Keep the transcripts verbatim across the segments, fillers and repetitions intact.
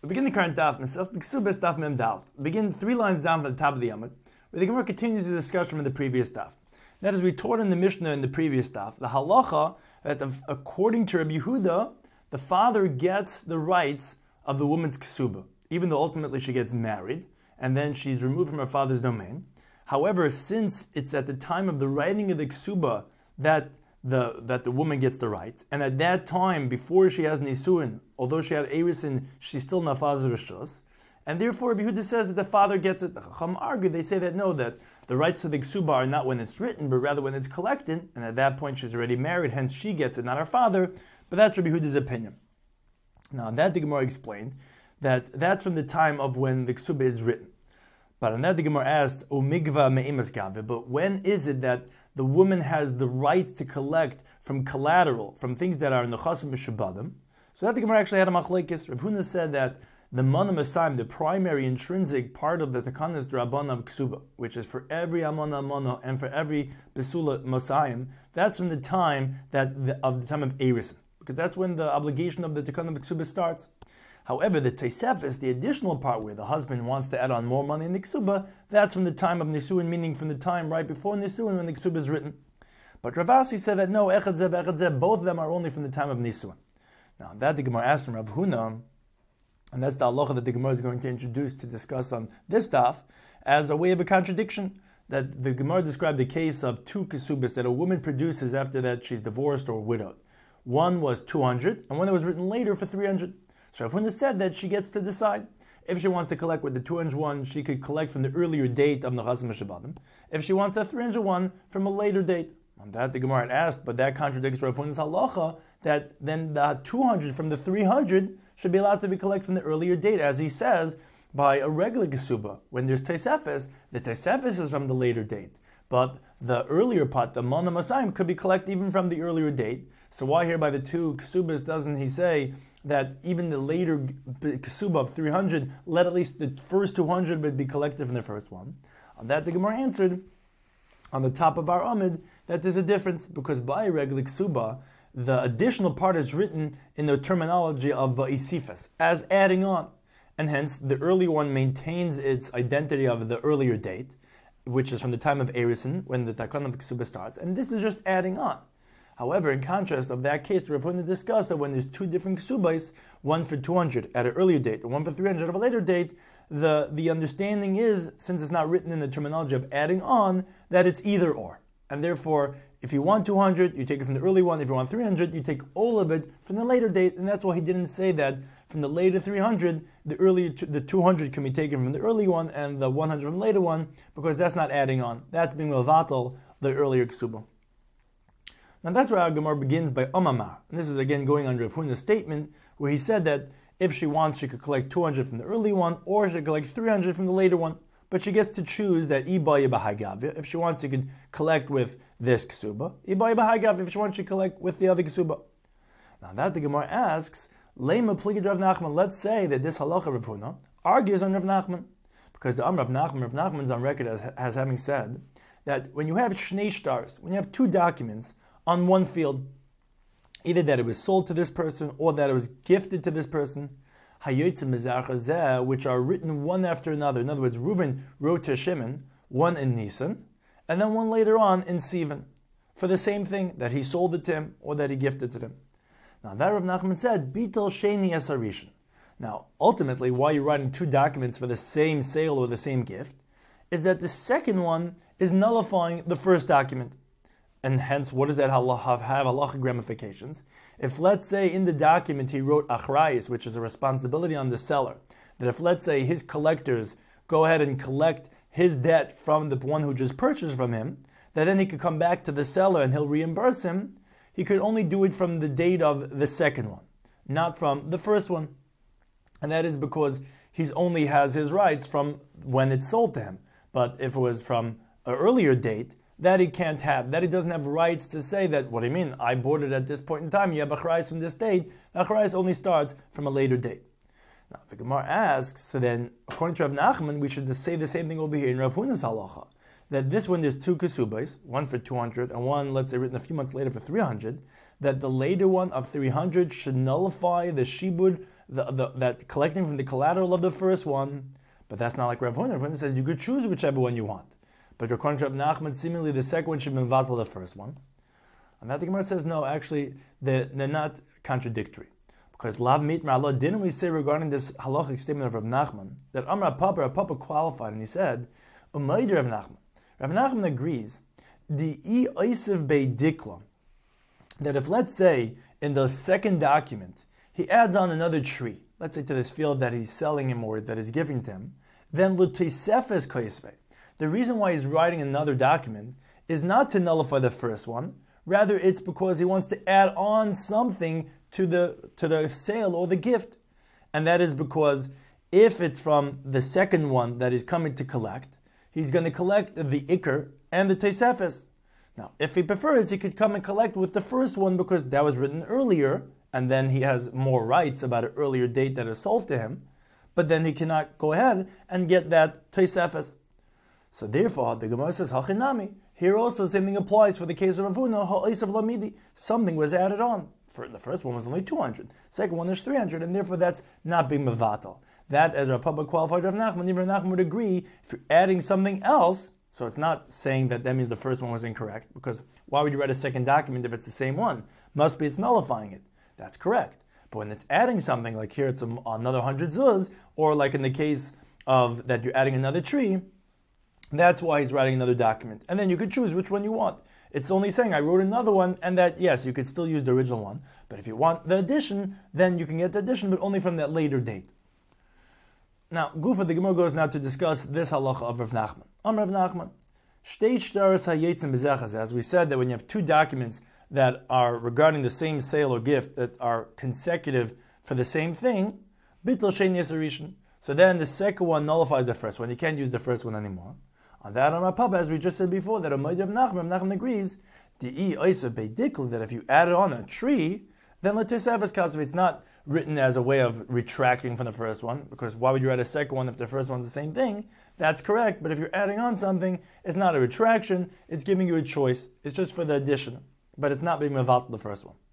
We begin the current daf, Masechet Ksubas daf mem daf. Begin three lines down from the top of the Yamud, where the Gemara continues the discussion from the previous daf. That is, we taught in the Mishnah in the previous daf, the halacha that the, according to Rabbi Yehuda, the father gets the rights of the woman's ksuba, even though ultimately she gets married, and then she's removed from her father's domain. However, since it's at the time of the writing of the ksuba that the that the woman gets the rights, and at that time, before she has nisuin, although she had erisin, she's still in her father's rishus, and therefore Rabbi Yehuda says that the father gets it. The Chacham argue, they say that no, that the rights to the ksuba are not when it's written, but rather when it's collected, and at that point she's already married, hence she gets it, not her father. But that's Rabbi Yehuda's opinion. Now, on that the Gemara explained that that's from the time of when the ksuba is written. But on that the Gemara asked, "Umigva me'imas gave," but when is it that the woman has the right to collect from collateral, from things that are nechasim b'shabadim? So that the Gemara actually had a machlekes. Rav Huna said that the mana masayim, the primary intrinsic part of the takanas drabban of ksuba, which is for every amana amana and for every besula masayim, that's from the time that the, of the time of erisin, because that's when the obligation of the takan of ksuba starts. However, the Tosefos, the additional part where the husband wants to add on more money in the ksuba, that's from the time of nisuin, meaning from the time right before nisuin when the ksuba is written. But Rav Asi said that no, echad zeh, echad zeh, both of them are only from the time of nisuin. Now, that the Gemara asked from Rav Huna, and that's the halacha that the Gemara is going to introduce to discuss on this daf, as a way of a contradiction. That the Gemara described the case of two kesubas that a woman produces after that she's divorced or widowed. One was two hundred, and one that was written later for three hundred. So Rav Huna said that she gets to decide. If she wants to collect with the two hundred one, she could collect from the earlier date of Nechasim Shabadim. If she wants a three hundred one, from a later date. On that the Gemara had asked, but that contradicts Rav Huna's halacha, that then the two hundred from the three hundred should be allowed to be collected from the earlier date, as he says, by a regular kesuba. When there's Tosefos, the Tosefos is from the later date. But the earlier part, the Mana Masayim, could be collected even from the earlier date. So why here by the two kesubas doesn't he say that even the later kesuba of three hundred, let at least the first two hundred be collected from the first one? On that the Gemara answered, on the top of our Amid, that there's a difference, because by a regular kesuba, the additional part is written in the terminology of va'isifas, as adding on. And hence, the earlier one maintains its identity of the earlier date, which is from the time of erisin, when the takan of ksuba starts, and this is just adding on. However, in contrast of that case, Rav Huna discussed that when there's two different ksubas, one for two hundred at an earlier date, and one for three hundred at a later date, the, the understanding is, since it's not written in the terminology of adding on, that it's either or. And therefore, if you want two hundred, you take it from the early one. If you want three hundred, you take all of it from the later date. And that's why he didn't say that from the later three hundred, the earlier the two hundred can be taken from the early one and the one hundred from the later one, because that's not adding on. That's being mevatel the earlier ksuba. Now that's where our Gemara begins by Omamar. And this is again going under Rav Huna's statement, where he said that if she wants, she could collect two hundred from the early one, or she could collect three hundred from the later one. But she gets to choose that Ibaya Bahagavya. If she wants, she could collect with this ksuba. Ibaya Bahagavya, if she wants, she could collect with the other ksuba. Now that the Gemara asks, Lema Pligid Rav Nachman, let's say that this halacha Rav Huna argues on Rav Nachman. Because the Amr Rav Nachman, Rav Nachman's on record as, as having said that when you have shnei stars, when you have two documents on one field, either that it was sold to this person or that it was gifted to this person, which are written one after another. In other words, Reuben wrote to Shimon, one in Nisan, and then one later on in Sivan, for the same thing, that he sold it to him or that he gifted to him. Now that Rav Nachman said, Bitel Sheni Esarishan. Now, ultimately, why you're writing two documents for the same sale or the same gift, is that the second one is nullifying the first document. And hence, what does that have, have halachic ramifications? If, let's say, in the document he wrote achrayis, which is a responsibility on the seller, that if, let's say, his collectors go ahead and collect his debt from the one who just purchased from him, that then he could come back to the seller and he'll reimburse him, he could only do it from the date of the second one, not from the first one. And that is because he only has his rights from when it's sold to him. But if it was from an earlier date, that he can't have, that he doesn't have rights to say that, what do you mean, I bought it at this point in time, you have achrayis from this date, achrayis only starts from a later date. Now, the Gemara asks, so then, according to Rav Nachman, we should say the same thing over here in Rav Huna's halacha, that this one there's two kesubas, one for two hundred, and one, let's say, written a few months later for three hundred, that the later one of three hundred should nullify the shibud the, the, that collecting from the collateral of the first one, but that's not like Rav Huna. Rav Huna says you could choose whichever one you want. But according to Rav Nachman, seemingly the second one should be mevatel the first one. And that the Gemara says, no, actually, they're, they're not contradictory. Because Lav Mitmar Allah, didn't we say regarding this halachic statement of Rav Nachman, that Amar Papa, Rav Papa qualified, and he said, Umaydi Rav Nachman. Rav Nachman agrees, the I Oisiv Bei Dikla, that if, let's say, in the second document, he adds on another tree, let's say to this field that he's selling him or that he's giving to him, then L'Teisefes Koisvei. The reason why he's writing another document is not to nullify the first one, rather it's because he wants to add on something to the to the sale or the gift. And that is because if it's from the second one that he's coming to collect, he's going to collect the Iker and the Teisefes. Now, if he prefers, he could come and collect with the first one because that was written earlier, and then he has more rights about an earlier date that is sold to him, but then he cannot go ahead and get that Teisefes. So therefore, the Gemara says, Hachinami. Here also, same thing applies for the case of Rav Huna, Ha'is of Lamidi. Something was added on. For the first one was only two hundred. Second one is three hundred, and therefore that's not being mevatel. That, as Rav Papa qualified Rav Nachman, even Rav Nachman would agree, if you're adding something else, so it's not saying that that means the first one was incorrect, because why would you write a second document if it's the same one? Must be it's nullifying it. That's correct. But when it's adding something, like here it's a, another one hundred zuz, or like in the case of that you're adding another tree, that's why he's writing another document. And then you could choose which one you want. It's only saying, I wrote another one, and that, yes, you could still use the original one. But if you want the addition, then you can get the addition, but only from that later date. Now, Gufa, the Gemara goes now to discuss this halacha of Rav Nachman. Am Rav Nachman. Shtei shtaros hayetzim b'zechas. As we said, that when you have two documents that are regarding the same sale or gift, that are consecutive for the same thing, bittul shein yesarishin. So then the second one nullifies the first one. You can't use the first one anymore. On that, on our papa, as we just said before, that a Umaydi of Nachman, Nachman agrees, the I Oisa Beidikl, that if you add it on a tree, then L'Teisefes Kasav, it's not written as a way of retracting from the first one, because why would you add a second one if the first one's the same thing? That's correct, but if you're adding on something, it's not a retraction, it's giving you a choice, it's just for the addition, but it's not being mevatel the first one.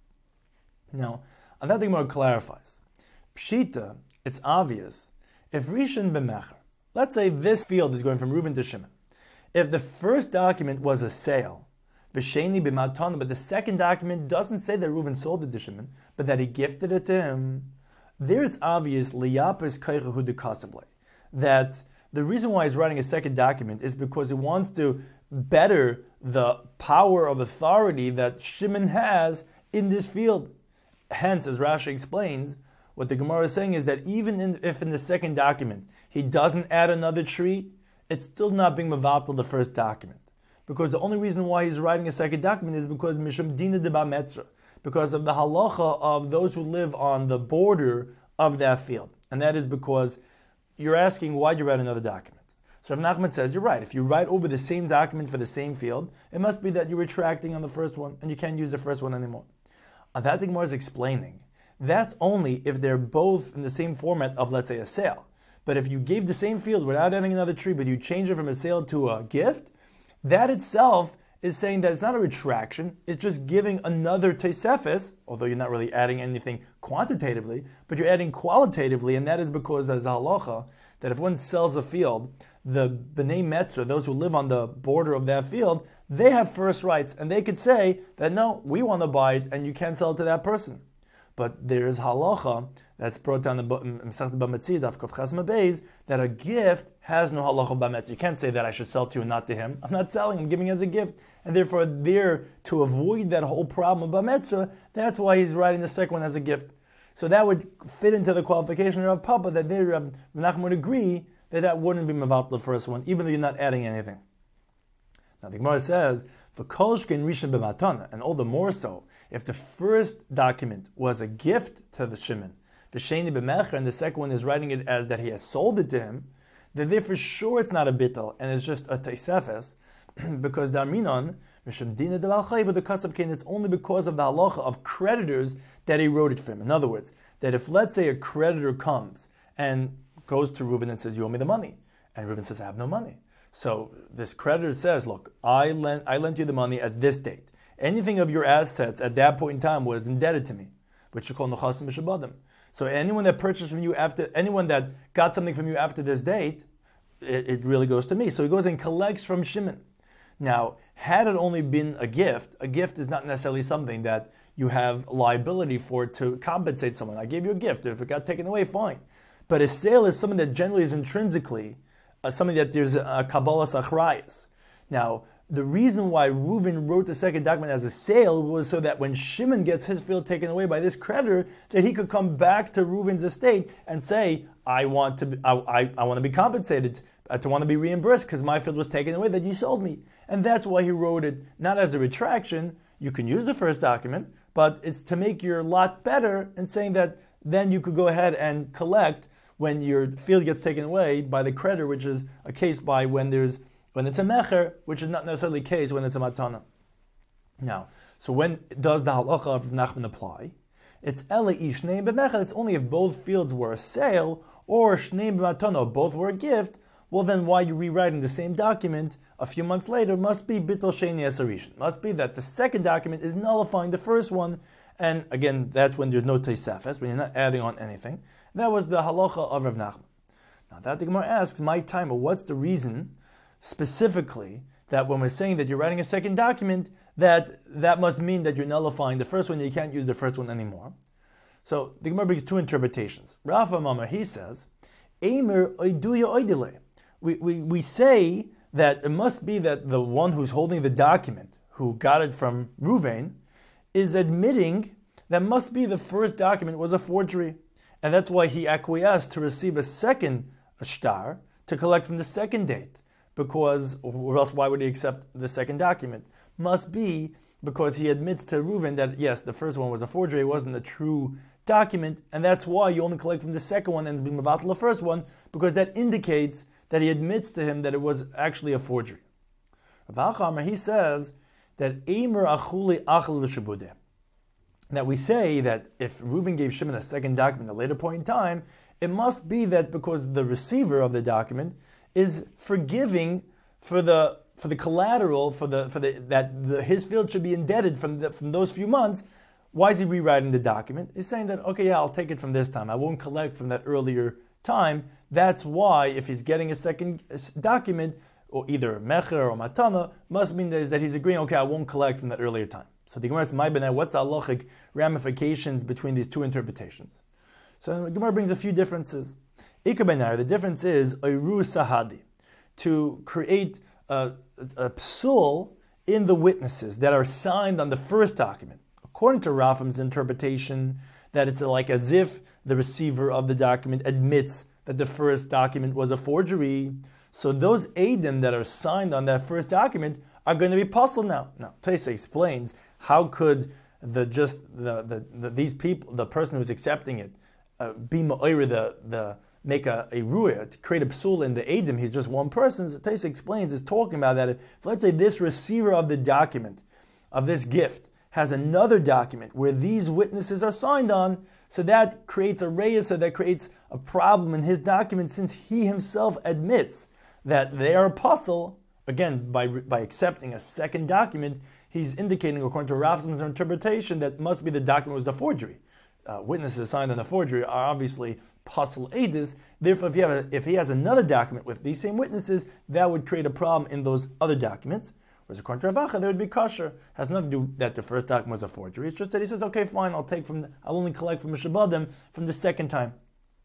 Now, on that thing more clarifies. Pshita, it's obvious, if Rishon b'mecher, let's say this field is going from Reuben to Shimon. If the first document was a sale, b'sheni b'matana, but the second document doesn't say that Reuben sold it to Shimon, but that he gifted it to him, there it's obvious liyapes kaichahu dekasable, that the reason why he's writing a second document is because he wants to better the power of authority that Shimon has in this field. Hence, as Rashi explains, what the Gemara is saying is that even in, if in the second document he doesn't add another tree, it's still not being mevatel the first document. Because the only reason why he's writing a second document is because Mishum Dina de Bametzra, because of the halacha of those who live on the border of that field. And that is because you're asking, why'd you write another document? So Rav Nachman says, you're right. If you write over the same document for the same field, it must be that you're retracting on the first one, and you can't use the first one anymore. And that the Gemara is explaining, that's only if they're both in the same format of, let's say, a sale. But if you gave the same field without adding another tree, but you change it from a sale to a gift, that itself is saying that it's not a retraction, it's just giving another Teisefes, although you're not really adding anything quantitatively, but you're adding qualitatively, and that is because there's a halacha that if one sells a field, the B'nai Metzra, those who live on the border of that field, they have first rights, and they could say that no, we want to buy it, and you can't sell it to that person. But there is halacha that's brought down in Masechet B'Metzid, Daf Kuf Ches Beis, that a gift has no halacha b'metzid. You can't say that I should sell to you and not to him. I'm not selling, I'm giving as a gift. And therefore, there, to avoid that whole problem of b'metzah, that's why he's writing the second one as a gift. So that would fit into the qualification of Papa, that there, Rav Nachman would agree that that wouldn't be mevatel the first one, even though you're not adding anything. Now the Gemara says, for kolshkin rishon b'matana, and all the more so, if the first document was a gift to the Shimon, the sheni b'mecher, and the second one is writing it as that he has sold it to him, then there for sure it's not a bittul, and it's just a teisefes, because the aminon, mishum dina de balchay, but the kasav kain, it's only because of the halacha of creditors that he wrote it for him. In other words, that if let's say a creditor comes and goes to Reuben and says, you owe me the money, and Reuben says, I have no money. So this creditor says, look, I lent, I lent you the money at this date. Anything of your assets at that point in time was indebted to me, which you call nechasim b'shabadim. So anyone that purchased from you after, anyone that got something from you after this date, it, it really goes to me. So he goes and collects from Shimon. Now, had it only been a gift, a gift is not necessarily something that you have liability for to compensate someone. I gave you a gift. If it got taken away, fine. But a sale is something that generally is intrinsically uh, something that there's a Kabbalah Achrayas. Now, the reason why Reuven wrote the second document as a sale was so that when Shimon gets his field taken away by this creditor, that he could come back to Reuven's estate and say, I want to be, I, I, I want to be compensated, uh, to want to be reimbursed because my field was taken away that you sold me. And that's why he wrote it, not as a retraction. You can use the first document, but it's to make your lot better and saying that then you could go ahead and collect when your field gets taken away by the creditor, which is a case by when there's when it's a mecher, which is not necessarily the case when it's a matana. Now, so when does the halacha of Nachman apply? It's ele ishnei b'mecher. It's only if both fields were a sale or shnei b'matana, both were a gift. Well, then why are you rewriting the same document a few months later? Must be bittul sheni esarishin. Must be that the second document is nullifying the first one, and again, that's when there's no teisefes, when you're not adding on anything. That was the halacha of Rav Nachman. Now that the Gemara asks, my timer, what's the reason specifically that when we're saying that you're writing a second document, that that must mean that you're nullifying the first one, you can't use the first one anymore? So the Gemara brings two interpretations. Rafa Mamar, he says, Eimer oiduya oidile. We, we, we say that it must be that the one who's holding the document, who got it from Reuven, is admitting that must be the first document was a forgery. And that's why he acquiesced to receive a second shtar to collect from the second date. Because, or else why would he accept the second document? Must be because he admits to Reuven that yes, the first one was a forgery, it wasn't a true document, and that's why you only collect from the second one and it's being mevatel the first one, because that indicates that he admits to him that it was actually a forgery. Rav Achamer, he says that Eimer achuli achal l'shabudeh. That we say that if Reuven gave Shimon a second document at a later point in time, it must be that because the receiver of the document is forgiving for the for the collateral for the for the that the, his field should be indebted from the, from those few months. Why is he rewriting the document? He's saying that okay, yeah, I'll take it from this time. I won't collect from that earlier time. That's why if he's getting a second document, or either mecher or matana, must mean that he's agreeing. Okay, I won't collect from that earlier time. So the Gemara says, "My benai, what's the halachic ramifications between these two interpretations?" So the Gemara brings a few differences. Ikar benai, the difference is oiru sahadi, to create a, a psul in the witnesses that are signed on the first document. According to Rafam's interpretation, that it's like as if the receiver of the document admits that the first document was a forgery. So those eidim that are signed on that first document are going to be puzzled now. Now, Taisa explains how could the just the, the, the these people, the person who's accepting it, uh, be ma'oira the the make a, a ruya to create a psul in the eidim. He's just one person. So Taisa explains is talking about that. If let's say this receiver of the document of this gift has another document where these witnesses are signed on, so that creates a reyes, so that creates a problem in his document, since he himself admits that they are apostle. Again, by by accepting a second document, he's indicating, according to Raf's interpretation, that must be the document was a forgery. Uh, witnesses signed on a forgery are obviously apostle edis. Therefore, if, you have a, if he has another document with these same witnesses, that would create a problem in those other documents. Whereas according to Rav Acha, there would be kosher. Has nothing to do that the first document was a forgery. It's just that he says, okay, fine, I'll take from, the, I'll only collect from the Shabbatim from the second time.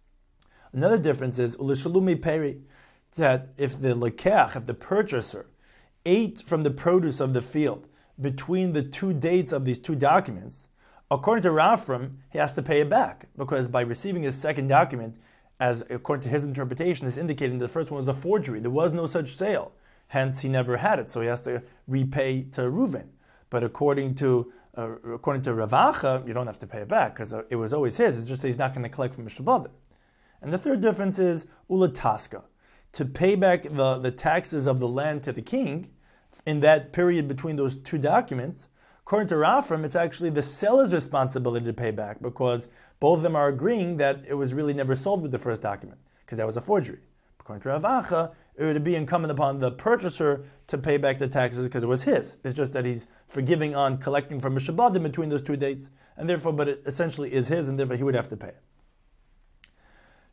Another difference is ulishalumi peri, that if the lekach, if the purchaser, ate from the produce of the field between the two dates of these two documents, according to Rafram, he has to pay it back, because by receiving his second document, as according to his interpretation, is indicating the first one was a forgery. There was no such sale. Hence, he never had it, so he has to repay to Reuven. But according to uh, according to Rav Acha, you don't have to pay it back because it was always his. It's just that he's not going to collect from Mishabadim. And the third difference is ulataska, to pay back the, the taxes of the land to the king in that period between those two documents. According to Rafram, it's actually the seller's responsibility to pay back, because both of them are agreeing that it was really never sold with the first document, because that was a forgery. According to Rav Acha, it would be incumbent upon the purchaser to pay back the taxes because it was his. It's just that he's forgiving on collecting from Mishabadim between those two dates, and therefore, but it essentially is his, and therefore he would have to pay it.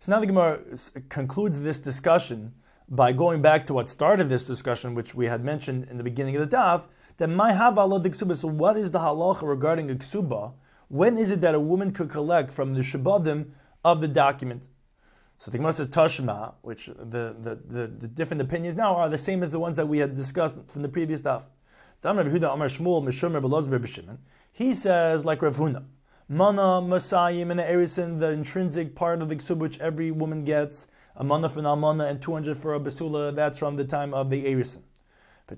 So now the Gemara concludes this discussion by going back to what started this discussion, which we had mentioned in the beginning of the daf, that my havala de ksuba. So what is the halacha regarding a ksuba? When is it that a woman could collect from the shabadim of the document? So the Gemara says Tashma, which the, the, the, the different opinions now are the same as the ones that we had discussed from the previous daf. He says, like Rav Huna, Mana, Masayim, and the Erisin, the intrinsic part of the ksub which every woman gets, a mana for an almana and two hundred for a basula, that's from the time of the Erisin. But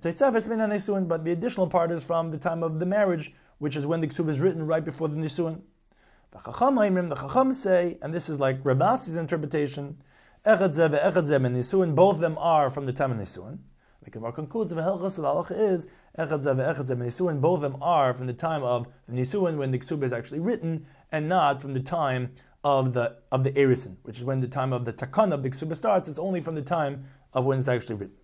the additional part is from the time of the marriage, which is when the ksub is written right before the nisuin. The Chacham say, and this is like Rav Asi's interpretation, Echad Zeh ve'Echad Zeh and Nisuin, both of them are from the time of Nisuin. The Gemara concludes the Hilchos Halacha is Echad Zeh ve'Echad Zeh and Nisuin, both of them are from the time of the Nisuin when the Ksub is actually written, and not from the time of the of the Erisin, which is when the time of the Takana of the Ksub starts. It's only from the time of when it's actually written.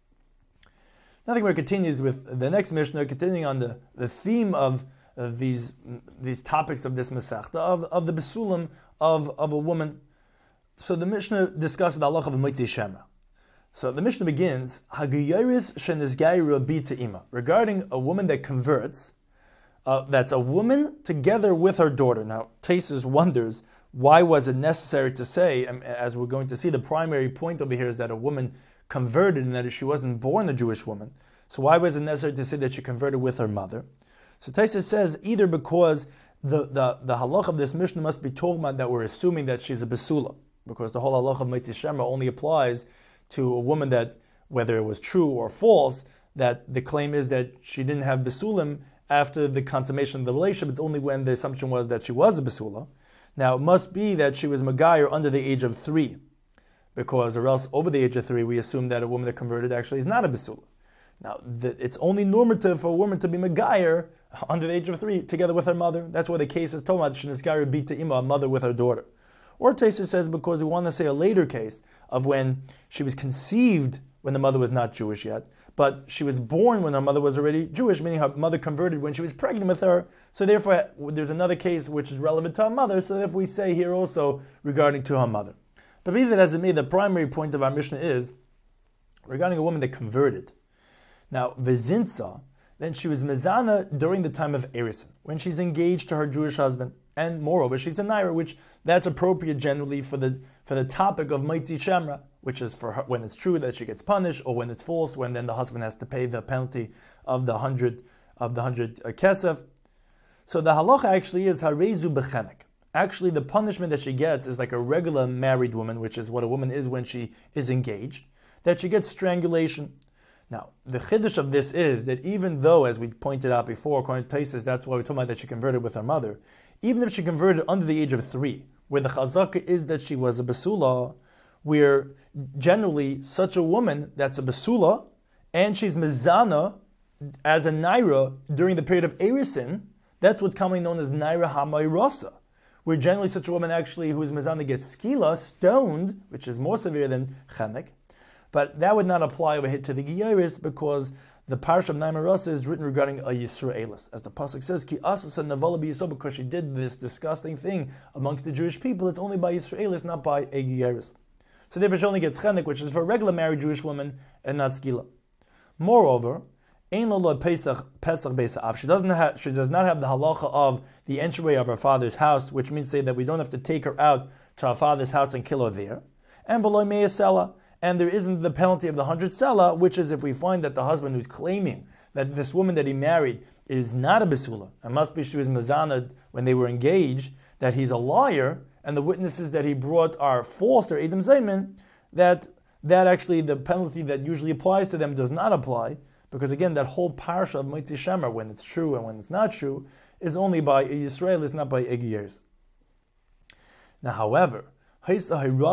Now the Gemara continues with the next Mishnah, continuing on the, the theme of Uh, these these topics of this Masechta, of, of the Besulim of, of a woman. So the Mishnah discusses the halacha of Moitzi Shemra. So the Mishnah begins, Hagiyaris Shenizgairu Bita Ima, regarding a woman that converts, uh, that's a woman together with her daughter. Now, Taisus wonders, why was it necessary to say, as we're going to see, the primary point over here is that a woman converted and that she wasn't born a Jewish woman. So why was it necessary to say that she converted with her mother? So Taisus says either because the, the, the halach of this Mishnah must be talking about that we're assuming that she's a besula, because the whole halach of Moitzi Shemra only applies to a woman that, whether it was true or false, that the claim is that she didn't have besulim after the consummation of the relationship. It's only when the assumption was that she was a besula. Now it must be that she was Magayer under the age of three, because or else over the age of three we assume that a woman that converted actually is not a besula. Now the, it's only normative for a woman to be Magayer under the age of three, together with her mother. That's why the case is Tomad Shenizgari Bita Ima, a mother with her daughter. Or Taisus says because we want to say a later case of when she was conceived when the mother was not Jewish yet, but she was born when her mother was already Jewish, meaning her mother converted when she was pregnant with her. So therefore, there's another case which is relevant to her mother. So if we say here also regarding to her mother. But be that as it may, the primary point of our Mishnah is regarding a woman that converted. Now, Vizinsa, then she was mezana during the time of Erisin, when she's engaged to her Jewish husband, and moreover she's a naira, which that's appropriate generally for the for the topic of Moitzi Shemra, which is for her, when it's true that she gets punished, or when it's false, when then the husband has to pay the penalty of the hundred of the hundred uh, kesef. So the halacha actually is harezu bechenek. Actually, the punishment that she gets is like a regular married woman, which is what a woman is when she is engaged, that she gets strangulation. Now, the chiddush of this is that even though, as we pointed out before, according to Taisus, that's why we're talking about that she converted with her mother, even if she converted under the age of three, where the chazaka is that she was a basula, where generally such a woman that's a basula, and she's mezana as a naira during the period of Erisin, that's what's commonly known as naira hamayrasa, where generally such a woman actually who is mezana gets skila, stoned, which is more severe than chenek. But that would not apply over here to the Giyaris because the parsha of Naimarasa is written regarding a Yisraelis. As the pasuk says, Ki asasa nevala b'Yisrael, because she did this disgusting thing amongst the Jewish people, it's only by Yisraelis, not by a Giyaris. So therefore she only gets chenek, which is for a regular married Jewish woman, and not skila. Moreover, Ein lo Pesach Pesach Beisa'av. She doesn't have she does not have the halacha of the entryway of her father's house, which means to say that we don't have to take her out to her father's house and kill her there. And v'lo me'asela. And there isn't the penalty of the hundred selah, which is if we find that the husband who's claiming that this woman that he married is not a besula, and must be she was mazana when they were engaged, that he's a liar, and the witnesses that he brought are false, they're Edom Zayman, that that actually the penalty that usually applies to them does not apply, because again, that whole parsha of Moitzi Shemra, when it's true and when it's not true, is only by a Yisrael, it's not by a Giyers. Now, however, let's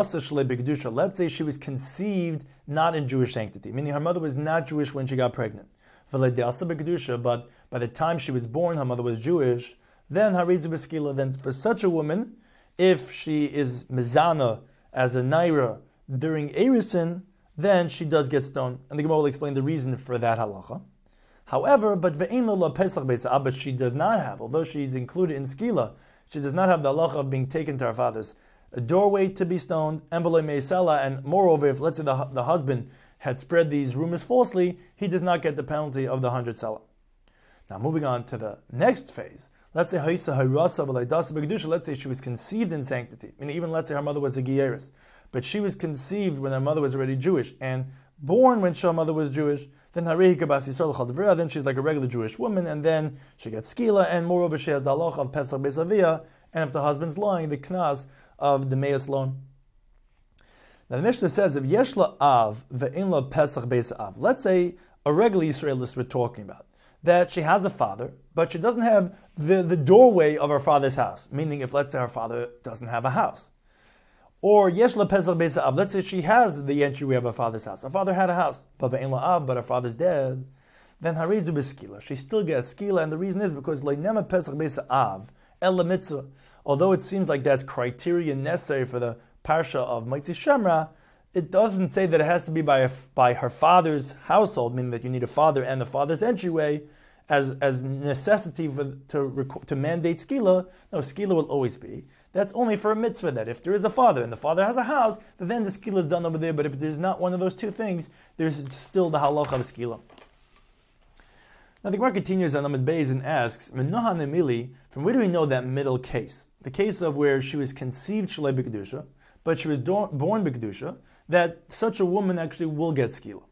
say she was conceived not in Jewish sanctity, meaning her mother was not Jewish when she got pregnant. But by the time she was born, her mother was Jewish. Then then for such a woman, if she is mezana as a naira during Erisin, then she does get stoned. And the Gemara will explain the reason for that halacha. However, but but she does not have, although she's included in skila, she does not have the halacha of being taken to her father's a doorway to be stoned, envelope meisela, and moreover, if let's say the, the husband had spread these rumors falsely, he does not get the penalty of the hundred selah. Now moving on to the next phase. Let's say Haisa Hayrasa V'Laydasa B'Kedusha, let's say she was conceived in sanctity. I mean, even let's say her mother was a Gieris, but she was conceived when her mother was already Jewish, and born when her mother was Jewish, then Harehi Kabas Yisrael Chaldavira, then she's like a regular Jewish woman, and then she gets skila, and moreover she has the halacha of Pesach Beis Avia, and if the husband's lying, the knas of the Meis loan. Now the Mishnah says, if Yeshla Av Ve'inla Pesach Beis Av, let's say a regular Israelist we're talking about, that she has a father, but she doesn't have the, the doorway of her father's house. Meaning, if let's say her father doesn't have a house. Or Yeshla Pesach Beis Av, let's say she has the entryway of her father's house. Her father had a house, but Ve'in La'av, but her father's dead. Then Harizu B'Skila, she still gets skila, and the reason is because Le'nema Pesach Beis Av, Ela Mitzvah. Although it seems like that's criteria necessary for the parsha of Motzi Shemra, it doesn't say that it has to be by a, by her father's household, meaning that you need a father and the father's entryway as as necessity for to to mandate skila. No, skila will always be. That's only for a mitzvah, that if there is a father and the father has a house, then the skila is done over there. But if there's not one of those two things, there's still the halacha of skila. Now the Gemara continues on Amud Beis and asks, Menoha Nemili, from where do we know that middle case? The case of where she was conceived Shalei B'Kedusha, but she was do- born B'Kedusha, that such a woman actually will get skila.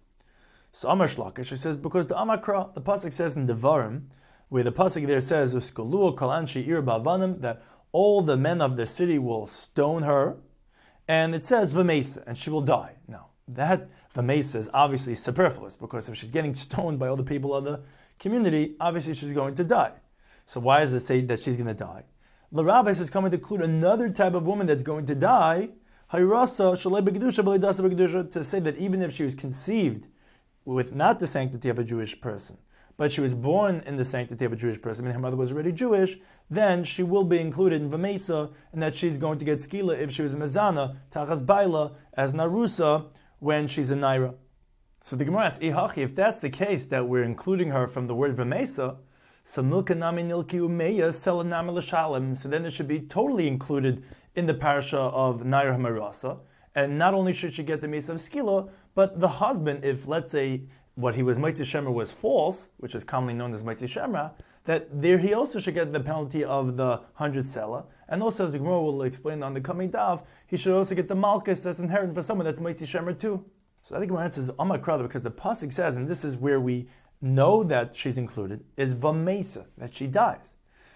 So Amar Shlakish, it says, because the Amakra, the pasuk says in Devarim, where the pasuk there says, Uskolu kalanshi ir ba'avanim, that all the men of the city will stone her, and it says v'meisa, and she will die. Now, that v'meisa is obviously superfluous, because if she's getting stoned by all the people of the community, obviously she's going to die. So why does it say that she's going to die? The rabbi is coming to include another type of woman that's going to die, Hayrasa Shalei B'Kedusha V'Leidasa B'Kedusha, to say that even if she was conceived with not the sanctity of a Jewish person, but she was born in the sanctity of a Jewish person, meaning her mother was already Jewish, then she will be included in V'Meisa, and that she's going to get skila if she was Mezana, Tachas Baila, as Narusa, when she's a Naira. So the Gemara asks, if that's the case, that we're including her from the word V'Meisa, so Milka Nami Nilki Umeya Selanami L'Shalem, so then it should be totally included in the parasha of Naira Hamarasa, and not only should she get the Mesa of Skila, but the husband, if let's say what he was Motzi Shemra was false, which is commonly known as Motzi Shemra, that there he also should get the penalty of the hundred selah, and also as the Gemara will explain on the coming daf, he should also get the malchus that's inherent for someone that's Motzi Shemra too. So I think Gemara answers Amar Krada, because the pasuk says, and this is where we know that she's included, is Vamesa, that she dies.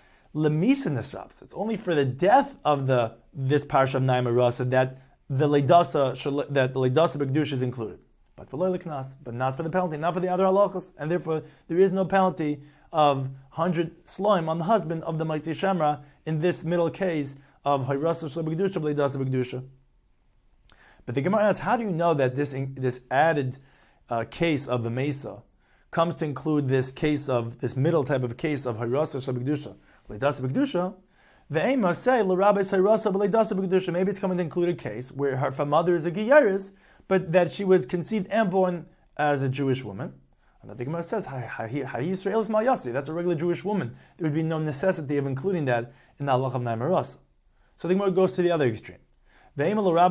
Lemisa Nisraps, it's only for the death of the this parsha of Naima Rasa that the Leidasa that the Leidasa B'Kedusha is included. But for Loy Knas, but not for the penalty, not for the other halachas, and therefore there is no penalty of hundred slime on the husband of the Motzi Shemra in this middle case of Hayrasa Shalei B'Kedusha, Leidasa B'Kedusha. But the Gemara asks, how do you know that this this added uh, case of the Mesa comes to include this case of this middle type of case of Hayrasa Shalei B'Kedusha, Leidasa B'Kedusha? The aim must say l'Rabbi Hayrasa Leidasa B'Kedusha. Maybe it's coming to include a case where her, her mother is a Giyaris, but that she was conceived and born as a Jewish woman. And the Gemara says, Yisrael is Mayasi. That's a regular Jewish woman. There would be no necessity of including that in the halach of Naimarasa. So the Gemara goes to the other extreme. So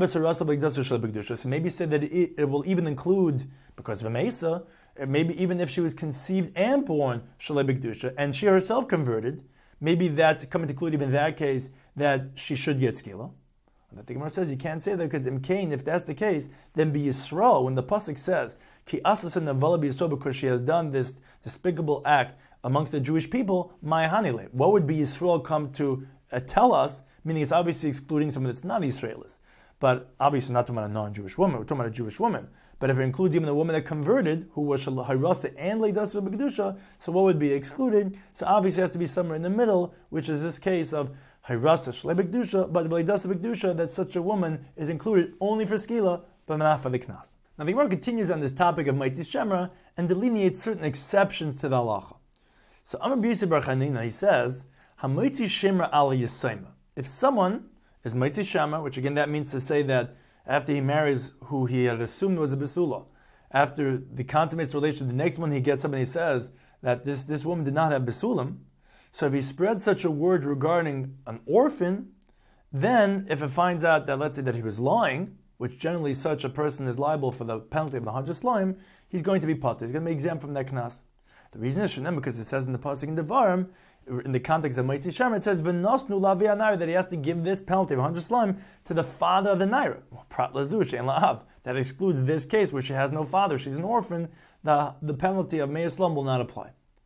maybe say that it, it will even include, because of Mesa, maybe even if she was conceived and born Shalei B'Kedusha, and she herself converted, maybe that's coming to include even in that case that she should get skila. And the Gemara says you can't say that, because in Cain, if that's the case, then be Yisrael, when the pasuk says Ki asas navala be Yisrael, because she has done this despicable act amongst the Jewish people, my hanile. What would be Yisrael come to uh, tell us? Meaning it's obviously excluding someone that's not Israelis, but obviously not talking about a non-Jewish woman. We're talking about a Jewish woman. But if it includes even the woman that converted, who was Hayrasa and Leidasa B'Kedusha, so what would be excluded? So obviously it has to be somewhere in the middle, which is this case of Hayrasa Shalei B'Kedusha, but Leidasa B'Kedusha, that such a woman is included only for skila, but not for the knas. Now the Gemara continues on this topic of Motzi Shemra and delineates certain exceptions to the halacha. So Amar B'Yosef Bar Chanina, he says, HaMotzi Shemra Al Yisayma. If someone is Motzi Shemra, which again that means to say that after he marries who he had assumed was a Besula, after the consummates relation, the next one he gets somebody, he says that this, this woman did not have Besulim. So if he spreads such a word regarding an orphan, then if it finds out that, let's say, that he was lying, which generally such a person is liable for the penalty of the hundred slime, he's going to be potter. He's going to be exempt from that knas. The reason is shenem, because it says in the pasuk in Devarim, in the context of Motzi Shemer, it says v'nosnu lavi naira, that he has to give this penalty of a hundred slime to the father of the naira. Prat lazu she'en la'av. That excludes this case where she has no father, she's an orphan. The the penalty of Meir Slum will not apply.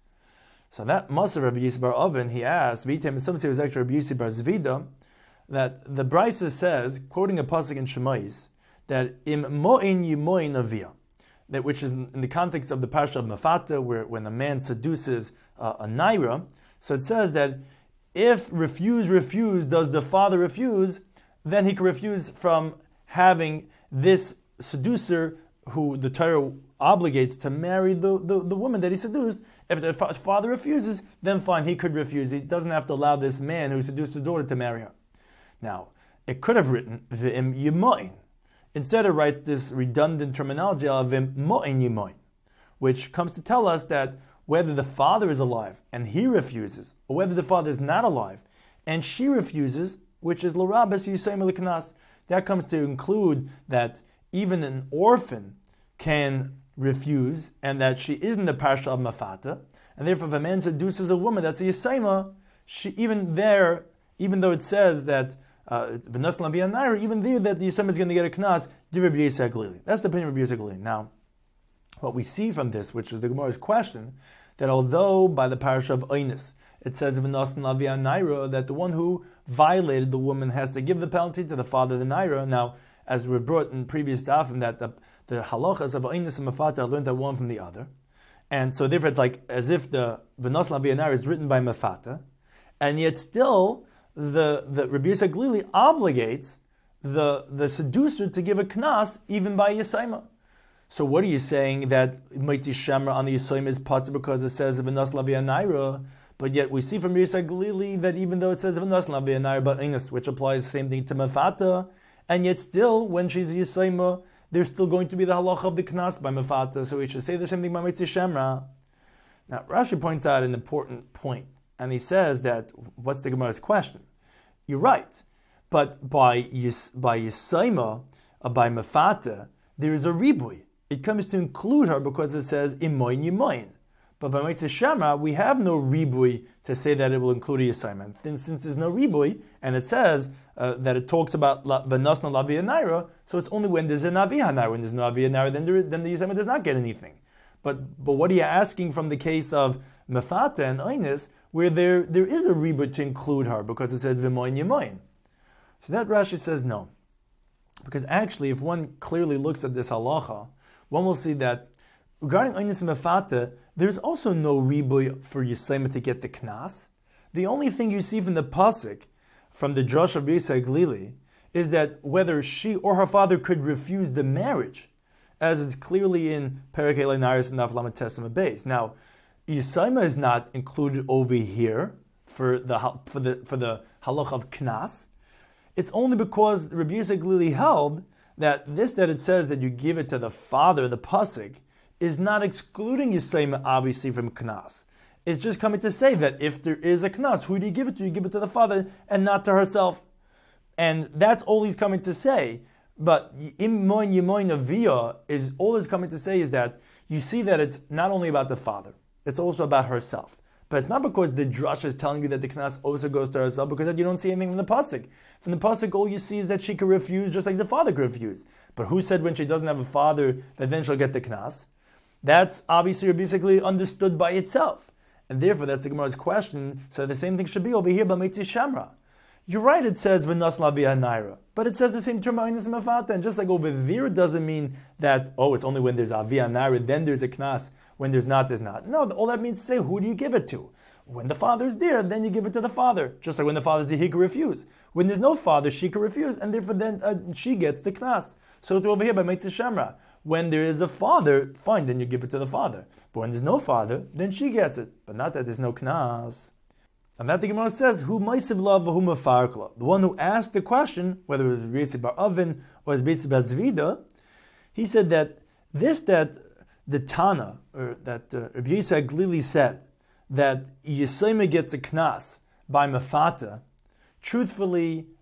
So that Maser Rabbi Yissi bar Oven, he asked, Vitem, and some say it was actually Rabbi Yissi bar Zvida, that the Brisa says, quoting a pasuk in Shemais, that im mo'in yimoin avia, that which is in the context of the parsha of Mafata, where when a man seduces uh, a naira. So it says that if refuse, refuse, does the father refuse, then he can refuse from having this seducer who the Torah obligates to marry the, the, the woman that he seduced. If the father refuses, then fine, he could refuse. He doesn't have to allow this man who seduced his daughter to marry her. Now, it could have written v'im yimoin. Instead, it writes this redundant terminology of v'im mo'in yimoin, which comes to tell us that whether the father is alive and he refuses, or whether the father is not alive and she refuses, which is l'rabas yisayim l'knas, that comes to include that even an orphan can refuse, and that she isn't the parsha of mafata, and therefore if a man seduces a woman, that's a yisayma, she even there, even though it says that b'nas lavi naira, even there that the yisayma is going to get a knas, divrei Rabbi Yissi HaGlili. That's the opinion of Rabbi Yissi HaGlili. Now, what we see from this, which is the Gemara's question, that although by the parasha of Oinus it says v'nasan lavi naira, that the one who violated the woman has to give the penalty to the father of the naira. Now, as we brought in previous dafim, that the, the halachas of Oinus and Mafata are learned that one from the other, and so therefore it's like as if the v'nasan lavi naira is written by Mafata, and yet still the the Rabbi Yissi HaGlili obligates the the seducer to give a knas even by yisayma. So what are you saying, that Motzi Shemer on the Yisayim is potter because it says v'nas lavi naira, but yet we see from Rabbi Yissi HaGlili that even though it says v'nas lavi naira but Ingus, which applies the same thing to Mafata, and yet still when she's Yisayma, there's still going to be the halacha of the knas by Mafata, so we should say the same thing by Motzi Shemer. Now Rashi points out an important point, and he says that, what's the Gemara's question? You're right, but by Yis, by Yisayma, uh, by Mafata, there is a ribui. It comes to include her because it says imoin yimoin. But by Motzi Shemer, we have no ribui to say that it will include a yisayim. And since there's no ribui, and it says uh, that it talks about v'nasna lavi naira, so it's only when there's an avi naira. When there's no avi naira, then, there, then the yisayim does not get anything. But but what are you asking from the case of Mefata and Oinus, where there there is a ribui to include her because it says v'moin yimoin? So that Rashi says no. Because actually, if one clearly looks at this halacha, one will see that regarding Oinus and Mefata, there's also no ribui for Yisayma to get the knas. The only thing you see from the pasuk, from the drush of Rabbi Yissi HaGlili, is that whether she or her father could refuse the marriage, as is clearly in Perek Elei Naris and Daf Lamed Tesem Beis. Now, Yisayma is not included over here for the for the for the halach of knas. It's only because Rabbi Yissi HaGlili held that this that it says that you give it to the father, the pasuk, is not excluding Yisayma obviously from knas. It's just coming to say that if there is a knas, who do you give it to? You give it to the father and not to herself. And that's all he's coming to say. But imoin yimoin avia is all he's coming to say is that you see that it's not only about the father, it's also about herself. But it's not because the drush is telling you that the knas also goes to herself, because you don't see anything from the pasuk. From the pasuk, all you see is that she could refuse just like the father could refuse. But who said when she doesn't have a father that then she'll get the knas? That's obviously basically understood by itself. And therefore, that's the Gemara's question. So the same thing should be over here by Motzi Shemer. You're right, it says v'nas lavi naira, but it says the same term Oinus and Mefata, and just like over there, it doesn't mean that, oh, it's only when there's avi naira, then there's a knas, when there's not, there's not. No, all that means to say, who do you give it to? When the father's there, then you give it to the father. Just like when the father's there, he can refuse. When there's no father, she can refuse, and therefore then uh, she gets the knas. So it's over here by Motzi Shemer. When there is a father, fine, then you give it to the father. But when there's no father, then she gets it. But not that there's no knas. And that the Gemara says, "Who ma'isiv lav v'hu mefarkla." The one who asked the question, whether it was Rabbi Yissi bar Oven or Rabbi Yissi bar Zvida, he said that this that the Tana, or that uh, Rabbi Yissi HaGlili said that Yisayma gets a knas by mefata. Truthfully,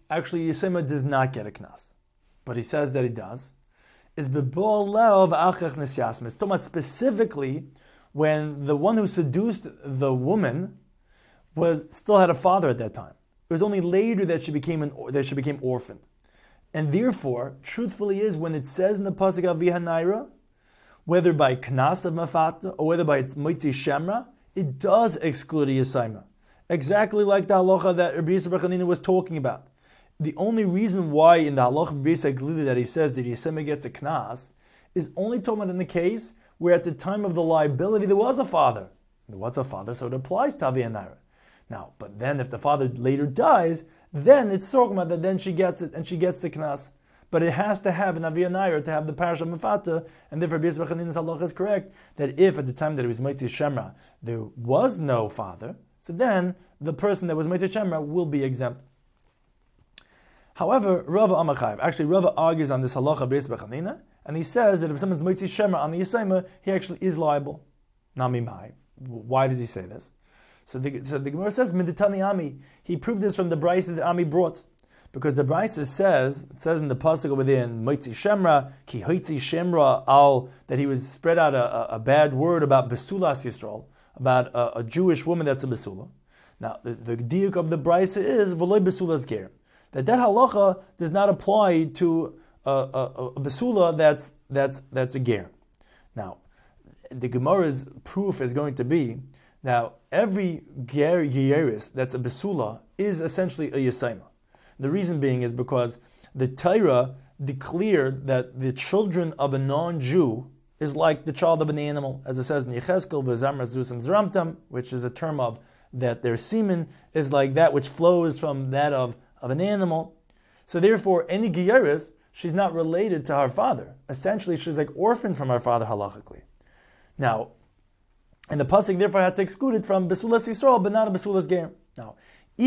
actually Yisema does not get a knas, but he says that he does, is bebol lev achach nesyasma. It's talking about specifically when the one who seduced the woman was still had a father at that time. It was only later that she became an that she became orphaned, and therefore, truthfully, is when it says in the pasuk Aviha Naira, whether by knas of mafata or whether by its mitzi shemra, it does exclude a Yisema. Exactly like the halacha that Rabbi Yisrael bar Chanina was talking about. The only reason why in the halacha of Rabbi Yisrael that he says that Yisema gets a knas is only talking about in the case where at the time of the liability there was a father. There was a father, so it applies to Aviha Naira. Now, but then if the father later dies, then it's talking about that then she gets it and she gets the knas. But it has to have an Aviha Naira to have the parish of Mefata, and therefore Rabbi Yisrael bar Chanina's halacha is correct that if at the time that it was Mitzi Shemra there was no father, so then the person that was Mitzi Shemra will be exempt. However, Rava Amachayev, actually Rava argues on this halacha Rabbi Yisrael bar Chanina, and he says that if someone's Mitzi Shemra on the Yisema, he actually is liable. Namimai. Why does he say this? So the, so the Gemara says, Miditani Ami, he proved this from the brayso that Ami brought. Because the brayso says, it says in the pasuk over there in Mitzi Shemra, Ki Hoitzi Shemra al, that he was spread out a, a, a bad word about Besulas Yisrael, about a, a Jewish woman that's a Besula. Now, the, the diuk of the brayso is, V'loi Besulas Ger, that that halacha does not apply to a, a, a Besula that's, that's, that's a Ger. Now, the Gemara's proof is going to be, now, every ger yeris that's a besula is essentially a yisema. The reason being is because the Torah declared that the children of a non-Jew is like the child of an animal, as it says in Yechezkel, v'zamra zusam zramtam, which is a term of that their semen is like that which flows from that of, of an animal. So therefore, any geyeris, she's not related to her father. Essentially, she's like orphaned from her father halachically. Now, and the pasuk therefore had to exclude it from Besulas Yisrael, but not a Besulas Ger. Now,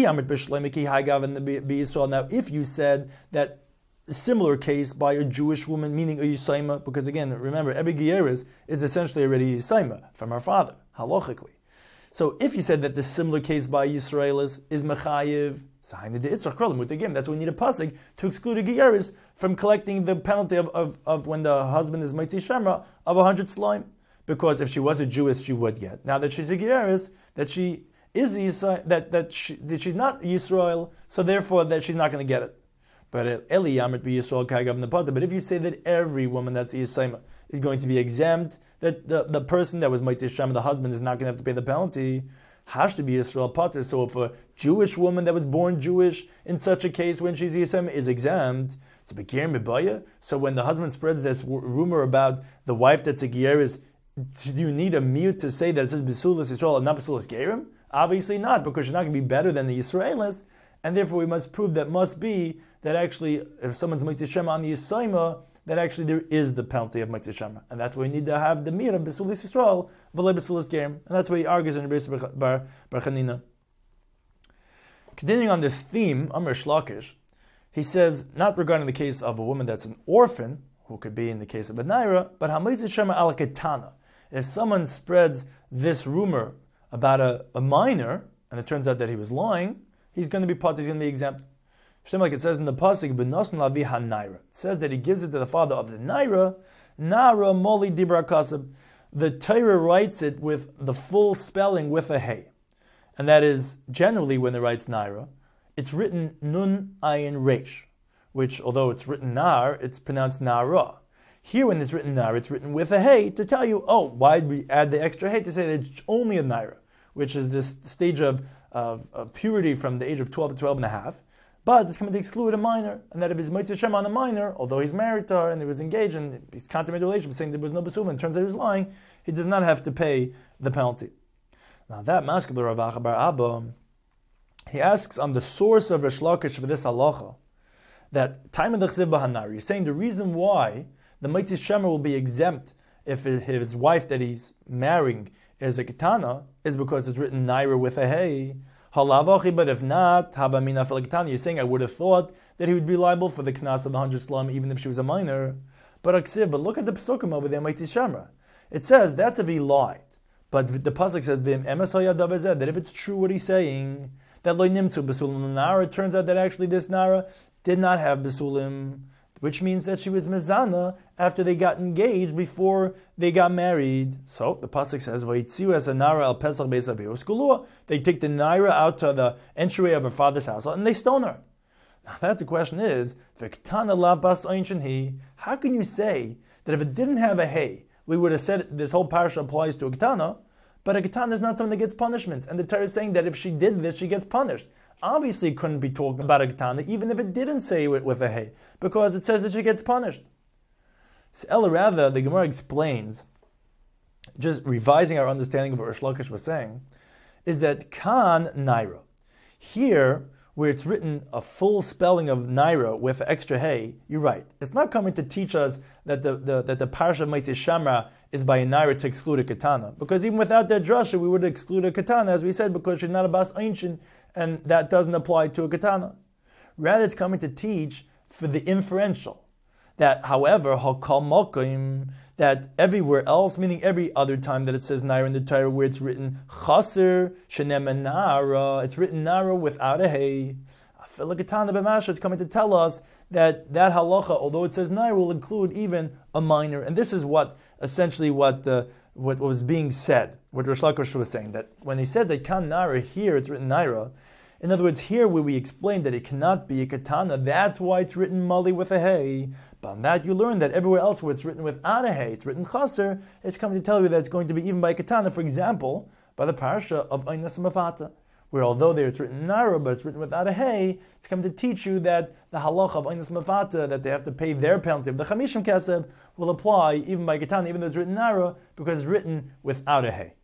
now, if you said that a similar case by a Jewish woman, meaning a Yisayma, because again, remember, every Geyeris is essentially already a Yisayma from her father, halachically. So if you said that the similar case by Yisrael is, is Mechayiv, that's why we need a pasuk to exclude a Geyeris from collecting the penalty of, of, of when the husband is Mitzi Shemra of a hundred slime. Because if she was a Jewess, she would get. Now that she's a Geyeris, that she is Yisrael, that that, she, that she's not Yisrael, so therefore that she's not going to get it. But Eli Yamrit be Yisrael Kagav Napata. But if you say that every woman that's Yisrael is going to be exempt, that the, the person that was Mitzi Shemra, the husband, is not going to have to pay the penalty, has to be Yisrael Pater. So if a Jewish woman that was born Jewish in such a case when she's Yisrael is exempt, so Bekir Mibaya. So when the husband spreads this rumor about the wife that's a Geyeris, do you need a mute to say that it says Besulas Yisrael and not Besulas Gerim? Obviously not, because she's not going to be better than the Yisraelis, and therefore we must prove that must be that actually, if someone's Mitzi Shema on the Yisayma, that actually there is the penalty of Mitzi Shema, and that's why we need to have the mir of Besulas Yisrael, v'lei Besulas Gerim, and that's why he argues in Rabbi Yisrael bar Chanina. Continuing on this theme, Amr Shlakish, he says, not regarding the case of a woman that's an orphan, who could be in the case of a Naira, but Hamitzi Shema al Ketana. If someone spreads this rumor about a, a minor, and it turns out that he was lying, he's going to be part, he's going to be exempt. Shem, like it says in the pasuk, "B'nosan lavi ha-naira." It says that he gives it to the father of the naira. Nara moli dibra kasab. The Torah writes it with the full spelling with a hey, and that is generally when it writes naira, it's written nun ayin reish, which although it's written nar, it's pronounced nara. Here, when it's written naira, it's written with a hey to tell you, oh, why did we add the extra hey to say that it's only a naira, which is this stage of, of, of purity from the age of twelve to twelve and a half. But it's coming to exclude a minor, and that if he's Mitzi Shema on a minor, although he's married to her and he was engaged and he's consummated a relationship, saying there was no basuma, and turns out he was lying, he does not have to pay the penalty. Now that masculine Rav Acha bar Abba, he asks on the source of Rish Lakish for this halacha, that time in the chsiv b'hanar, he's saying the reason why the Mitzi Shema will be exempt if his wife that he's marrying is a ketana is because it's written naira with a hey. Halavachi, but if not, habamina felaketana. You're saying I would have thought that he would be liable for the knas of the hundred slum even if she was a minor. But aksib, but look at the psukim over there, Mitzi Shema. It says that's if he lied. But the pasuk says v'im emes hayadav ezeh, that if it's true what he's saying, that loy nimtzu besulim nara. It turns out that actually this nara did not have besulim, which means that she was mezana after they got engaged, before they got married. So the pasuk says, "Vayitziu es nara al pesach beis avihu skulua." They take the naira out to the entryway of her father's house and they stone her. Now that the question is, "V'ktana lav bas einchin hi." How can you say that if it didn't have a hey, we would have said this whole parasha applies to a ketana, but a ketana is not someone that gets punishments, and the Torah is saying that if she did this, she gets punished. Obviously, it couldn't be talking about a ketana, even if it didn't say it with a hey, because it says that she gets punished. So, Ella, rather, the Gemara explains, just revising our understanding of what Rish Lakish was saying, is that kan naira. Here, where it's written a full spelling of naira with extra hey, you're right. It's not coming to teach us that the, the that the parasha of Meitzis Shamra is by a naira to exclude a katana, because even without that drasha, we would exclude a katana, as we said, because she's not a bas einchin, and that doesn't apply to a katana. Rather, it's coming to teach for the inferential, that however, hakal mokim, that everywhere else, meaning every other time that it says naira in the Torah, where it's written chaser shenem nara, it's written nara without a hey. Afilagatana b'masha, it's coming to tell us that that halacha, although it says naira, will include even a minor, and this is what essentially what the what was being said, what Rish Lakish was saying, that when he said that kan naira here, it's written naira. In other words, here where we explained that it cannot be a katana, that's why it's written mali with a hey. But on that you learn that everywhere else where it's written without a hey, it's written chaser, it's coming to tell you that it's going to be even by a katana, for example, by the parasha of Einas Mafata, where although there it's written nara, but it's written without a hey, it's coming to teach you that the halacha of Einas Mafata, that they have to pay their penalty of the chamishim kesef, will apply even by katana, even though it's written nara, because it's written without a hey.